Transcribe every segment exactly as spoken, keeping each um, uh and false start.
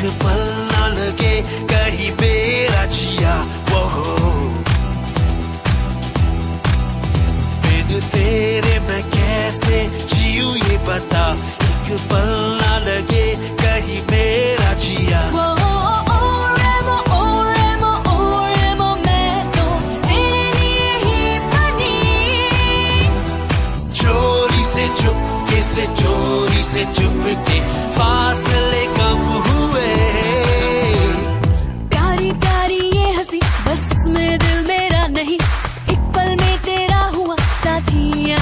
पल ना लगे कहीं मेरा जिया वो बिन तेरे मैं कैसे जीऊं ये बता, एक पल ना लगे कहीं मेरा जिया। से चोरी से चुपके फासले कम हुए, प्यारी प्यारी ये हंसी बस में दिल मेरा नहीं, एक पल में तेरा हुआ साथिया।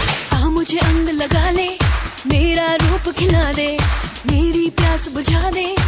मुझे अंग लगा ले, मेरा रूप खिला दे, मेरी प्यास बुझा दे।